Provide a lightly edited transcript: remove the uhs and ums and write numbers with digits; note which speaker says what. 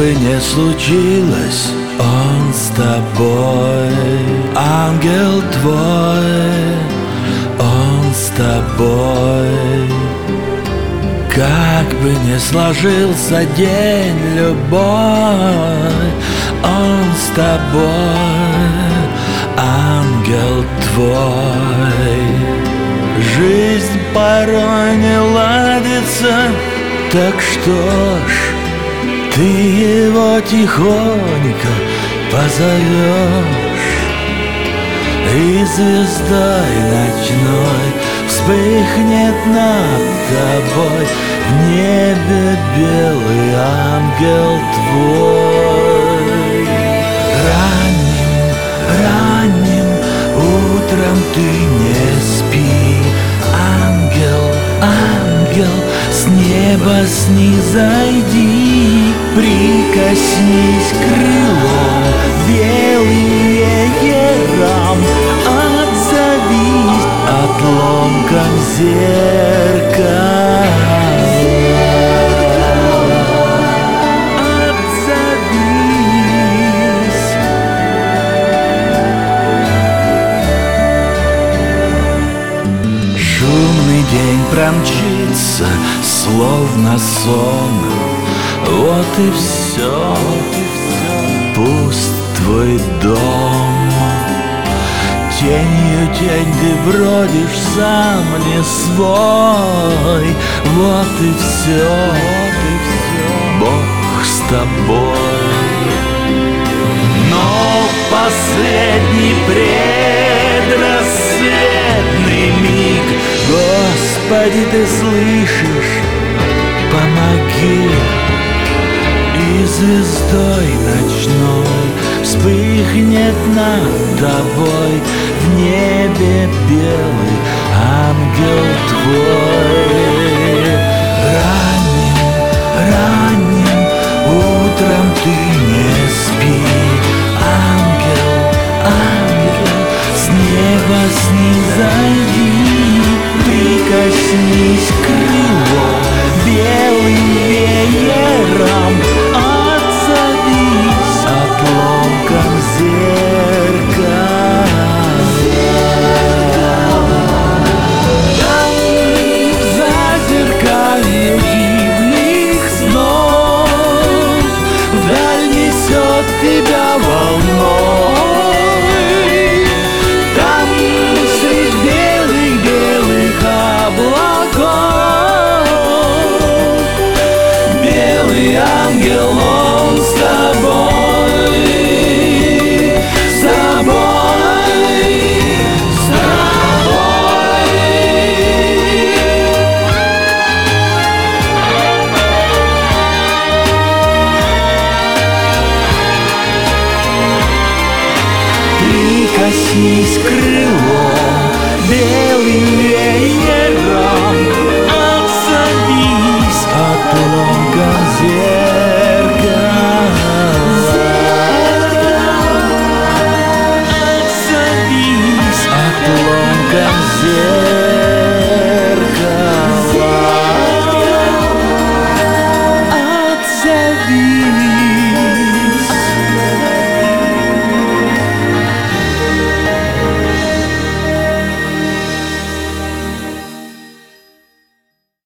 Speaker 1: бы ни случилось, он с тобой. Ангел твой, он с тобой. Как бы ни сложился день любой, он с тобой, ангел твой. Жизнь порой не ладится, так что ж, ты его тихонько позовешь, и звездой ночной вспыхнет над тобой в небе белый ангел твой. Ранним, ранним утром ты не спи, ангел, ангел, с неба снизойди, прикоснись крылом белым веером, отзовись отломком зеркала. Отзовись. Шумный день промчится, словно сон. Вот и все, пуст твой дом. Тенью тень ты бродишь, сам не свой. Вот и все, Бог с тобой. Но последний предрассветный миг, Господи, ты слышишь, помоги. И звездой ночной вспыхнет над тобой в небе белый ангел твой. Ранним, ранним утром ты не спи, ангел, ангел, с неба снизойди, прикоснись крылом белым веером, отзовись отломком зеркала. Там за зеркалью дивных снов вдаль несет тебя волной. Там средь белых облаков белый ангел, он с тобой, с тобой, с тобой. Прикоснись крылом белым